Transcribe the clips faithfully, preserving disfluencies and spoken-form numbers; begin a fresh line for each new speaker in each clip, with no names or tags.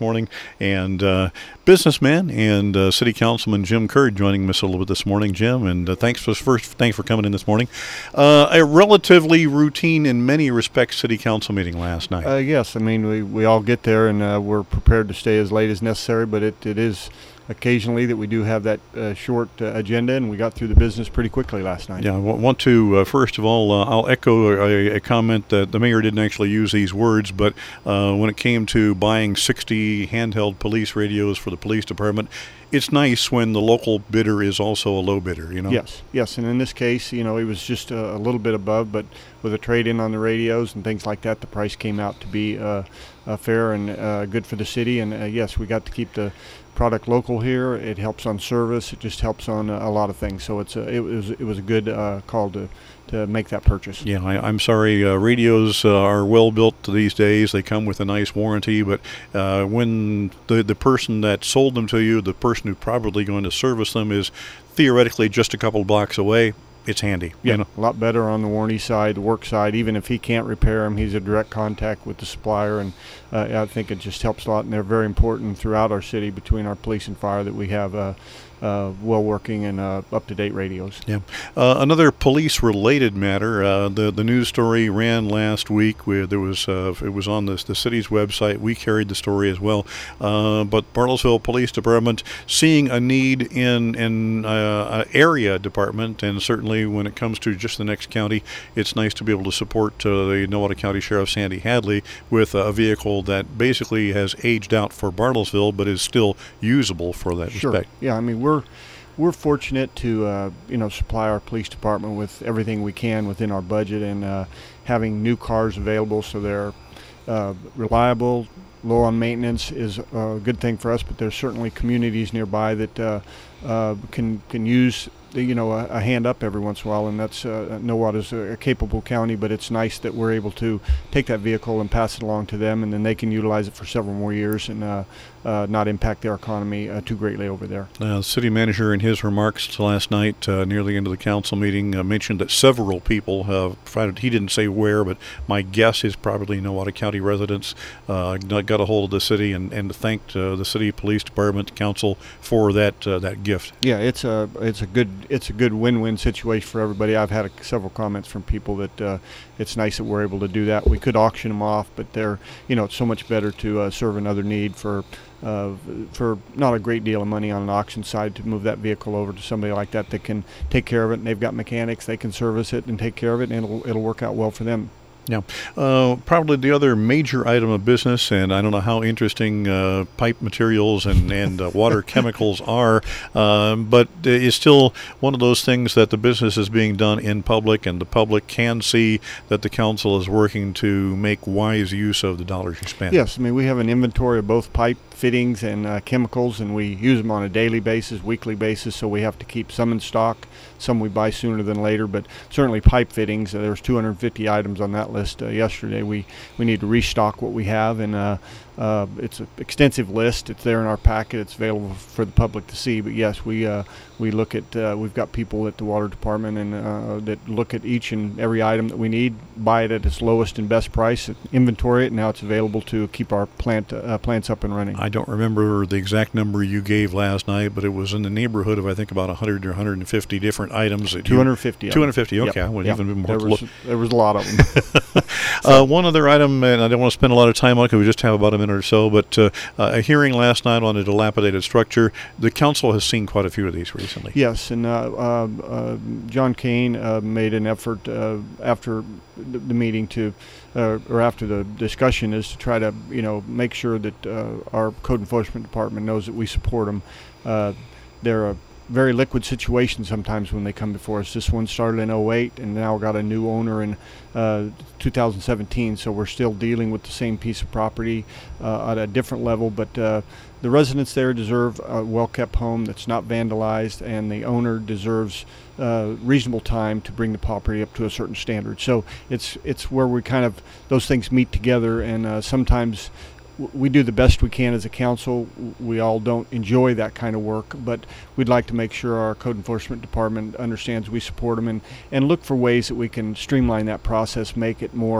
morning, and uh, businessman and uh, City Councilman Jim Curd joining us a little bit this morning. Jim, and uh, thanks for first thanks for coming in this morning. Uh, a relatively routine in many respects City Council meeting last night.
Uh, yes, I mean we, we all get there and uh, we're prepared to stay as late as necessary, but it, it is occasionally that we do have that uh, short uh, agenda, and we got through the business pretty quickly last night.
Yeah, I w- want to, uh, first of all, uh, I'll echo a, a comment that the mayor didn't actually use these words, but uh, when it came to buying sixty handheld police radios for the police department, it's nice when the local bidder is also a low bidder, you know?
Yes, yes, and in this case, you know, it was just a, a little bit above, but with a trade-in on the radios and things like that, the price came out to be uh, uh, fair and uh, good for the city, and uh, yes, we got to keep the product local here. It helps on service. It just helps on a, a lot of things. So it's a, it was it was a good uh, call to to make that purchase.
Yeah, I, I'm sorry. Uh, radios uh, are well built these days. They come with a nice warranty, but uh, when the the person that sold them to you, the person who's probably going to service them, is theoretically just a couple blocks away, it's handy.
Yeah,
you know?
A lot better on the warranty side, the work side. Even if he can't repair them, he's in direct contact with the supplier, and uh, I think it just helps a lot. And they're very important throughout our city, between our police and fire, that we have uh, uh, well-working and uh, up-to-date radios.
Yeah. Uh, another police-related matter. Uh, the the news story ran last week. Where there was uh, it was on the the city's website. We carried the story as well. Uh, but Bartlesville Police Department seeing a need in in uh, an area department, and certainly when it comes to just the next county, it's nice to be able to support uh, the Nowata County Sheriff Sandy Hadley with a vehicle that basically has aged out for Bartlesville, but is still usable for that
Sure.
respect.
Yeah, I mean we're we're fortunate to uh, you know supply our police department with everything we can within our budget, and uh, having new cars available so they're uh, reliable, low on maintenance is a good thing for us. But there's certainly communities nearby that uh, uh, can can use you know a, a hand up every once in a while, and that's uh, Nowata's a, a capable county, but it's nice that we're able to take that vehicle and pass it along to them, and then they can utilize it for several more years and uh, uh, not impact their economy uh, too greatly over there.
Uh, the city manager, in his remarks last night uh, near the end of the council meeting, uh, mentioned that several people have provided, he didn't say where, but my guess is probably Nowata County residents, uh, got a hold of the city and, and thanked uh, the city police department council for that uh, that gift.
Yeah, it's a it's a good it's a good win-win situation for everybody. I've had a, several comments from people that uh, it's nice that we're able to do that. We could auction them off, but they're you know it's so much better to uh, serve another need for uh, for not a great deal of money on an auction side, to move that vehicle over to somebody like that that can take care of it, and they've got mechanics, they can service it and take care of it, and it'll it'll work out well for them.
Yeah, uh, probably the other major item of business, and I don't know how interesting uh, pipe materials and, and uh, water chemicals are, um, but it's still one of those things that the business is being done in public, and the public can see that the council is working to make wise use of the dollars you spend.
Yes, I mean, we have an inventory of both pipe fittings and uh, chemicals, and we use them on a daily basis, weekly basis, so we have to keep some in stock. Some we buy sooner than later, but certainly pipe fittings, uh, there was two hundred fifty items on that list uh, yesterday. We we need to restock what we have, and uh, uh, it's an extensive list. It's there in our packet. It's available for the public to see. But yes, we uh, we look at uh, we've got people at the water department and uh, that look at each and every item that we need, buy it at its lowest and best price, inventory it, and now it's available to keep our plant uh, plants up and running.
I don't remember the exact number you gave last night, but it was in the neighborhood of I think about one hundred or one hundred fifty different items.
two hundred fifty.
two hundred fifty. Okay,
yep.
I would
yep.
even be more.
There was, there was a lot of them.
uh, one other item, and I don't want to spend a lot of time on it because we just have about a minute or so, but uh, uh, a hearing last night on a dilapidated structure. The council has seen quite a few of these recently.
Yes, and uh, uh, uh, John Kane uh, made an effort uh, after the, the meeting to, uh, or after the discussion, is to try to, you know, make sure that uh, our code enforcement department knows that we support them. Uh, they're a very liquid situation sometimes when they come before us. This one started in oh eight and now got a new owner in uh, two thousand seventeen, so we're still dealing with the same piece of property uh, at a different level, but uh, the residents there deserve a well-kept home that's not vandalized, and the owner deserves uh, reasonable time to bring the property up to a certain standard. So it's it's where we kind of, those things meet together, and uh, sometimes we do the best we can as a council. We all don't enjoy that kind of work, but we'd like to make sure our code enforcement department understands we support them, and, and look for ways that we can streamline that process, make it more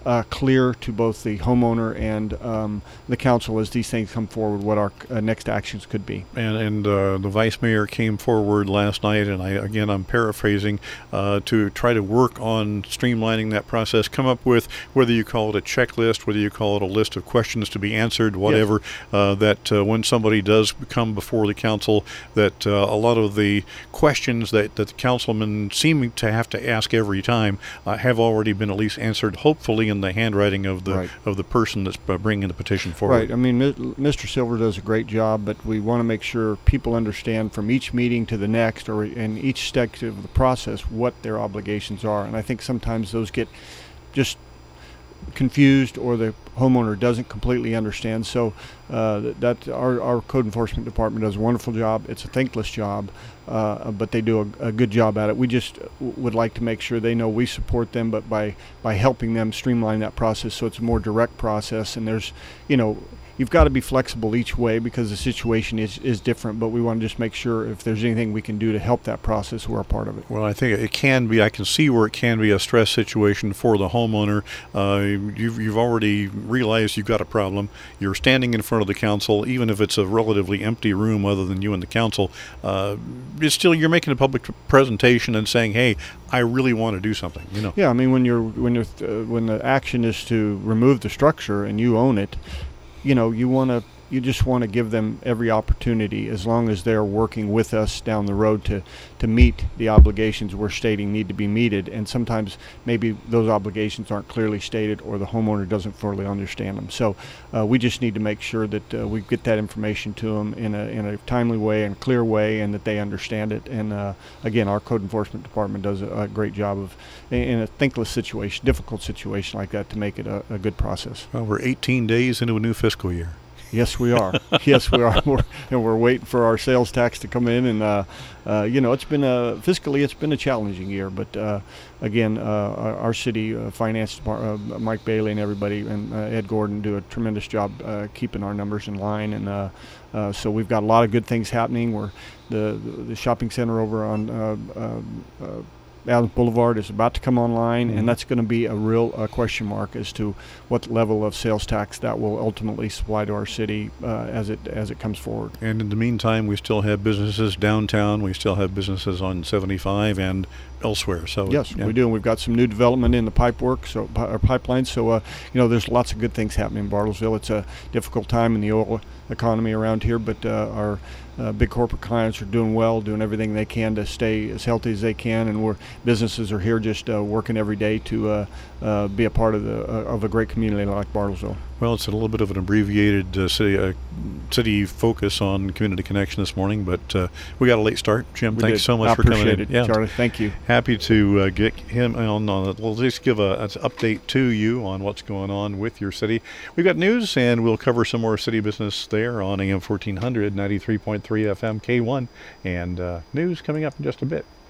uh, clear to both the homeowner and um, the council as these things come forward, what our uh, next actions could be.
And, and uh, the vice mayor came forward last night, and I again I'm paraphrasing, uh, to try to work on streamlining that process, come up with, whether you call it a checklist, whether you call it a list of questions to be answered, whatever, yes. uh, that uh, when somebody does come before the council, that uh, a lot of the questions that, that the councilmen seem to have to ask every time uh, have already been at least answered, hopefully in the handwriting of the
right.
of the person that's bringing the petition forward.
Right. I mean, Mister Silver does a great job, but we want to make sure people understand from each meeting to the next, or in each step of the process, what their obligations are. And I think sometimes those get just confused, or the homeowner doesn't completely understand. So uh, that our, our code enforcement department does a wonderful job. It's a thankless job, uh, but they do a, a good job at it. We just w- would like to make sure they know we support them, but by by helping them streamline that process so it's a more direct process. And there's, you know, you've got to be flexible each way because the situation is, is different, but we want to just make sure if there's anything we can do to help that process, we're a part of it.
Well, I think it can be, I can see where it can be a stress situation for the homeowner. Uh, you've, you've already realized you've got a problem. You're standing in front of the council, even if it's a relatively empty room other than you and the council. Uh, it's still, you're making a public presentation and saying, hey, I really want to do something, you know.
Yeah, I mean, when you're, when you're, uh, when the action is to remove the structure and you own it, you know, you want to, you just want to give them every opportunity, as long as they're working with us down the road to, to meet the obligations we're stating need to be meted. And sometimes maybe those obligations aren't clearly stated, or the homeowner doesn't fully understand them. So uh, we just need to make sure that uh, we get that information to them in a in a timely way and clear way, and that they understand it. And uh, again, our code enforcement department does a, a great job of, in a thankless situation, difficult situation like that, to make it a, a good process.
Well, we're eighteen days into a new fiscal year.
Yes, we are. Yes, we are. We're, and we're waiting for our sales tax to come in. And, uh, uh, you know, it's been a, fiscally, it's been a challenging year. But, uh, again, uh, our, our city uh, finance department, uh, Mike Bailey and everybody, and uh, Ed Gordon do a tremendous job uh, keeping our numbers in line. And uh, uh, so we've got a lot of good things happening. We're the, the, the shopping center over on uh, uh, uh, Adams Boulevard is about to come online, mm-hmm. and that's going to be a real uh, question mark as to what level of sales tax that will ultimately supply to our city uh, as it as it comes forward.
And in the meantime, we still have businesses downtown. We still have businesses on seventy-five and elsewhere. So
yes,
yeah.
we do, and we've got some new development in the pipe work, so our pipeline. So uh, you know, there's lots of good things happening in Bartlesville. It's a difficult time in the oil economy around here, but uh, our uh, big corporate clients are doing well, doing everything they can to stay as healthy as they can, and we're businesses are here just uh, working every day to uh, uh, be a part of the uh, of a great community like Bartlesville.
Well, it's a little bit of an abbreviated uh, city uh, city focus on community connection this morning, but uh, we got a late start. Jim,
we
thanks
did.
so much
I
for coming in.
Appreciate it,
yeah.
Charlie. Thank you.
Happy to uh, get him on. on we'll just give a, an update to you on what's going on with your city. We've got news, and we'll cover some more city business there on A M fourteen hundred, ninety-three point three F M K one, and uh, news coming up in just a bit.